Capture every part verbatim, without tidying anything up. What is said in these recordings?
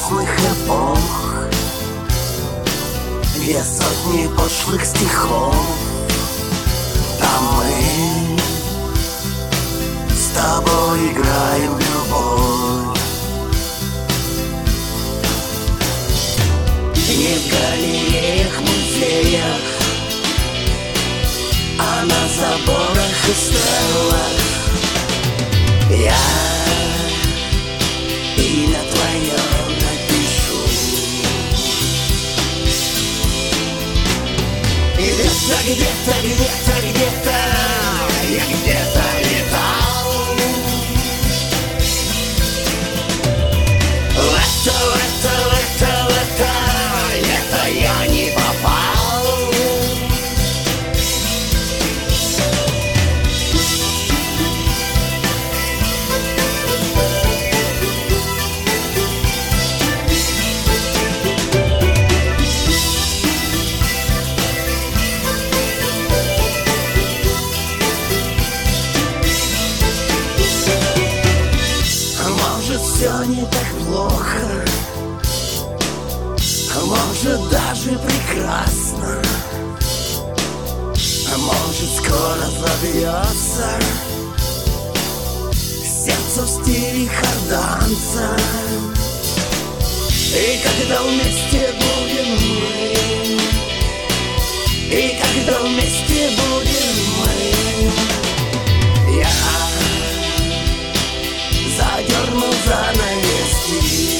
разных эпох. Две сотни пошлых стихов. Там мы с тобой играем в любовь. Не в галереях, музеях, а на заборах и стеллах. Я имя твое напишу. И где-то, где-то, где-то, где-то я где-то летал. В это, в это, в это, в это лето я не попал. Может, все не так плохо, может, даже прекрасно, может, скоро забьется сердце в стиле харданца. И когда вместе будем мы, и когда вместе будем мы, я задернул занавески.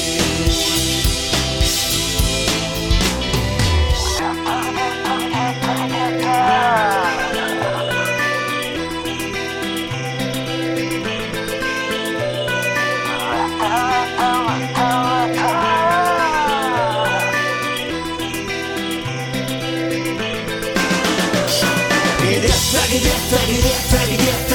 Где-то, где-то, где-то, где-то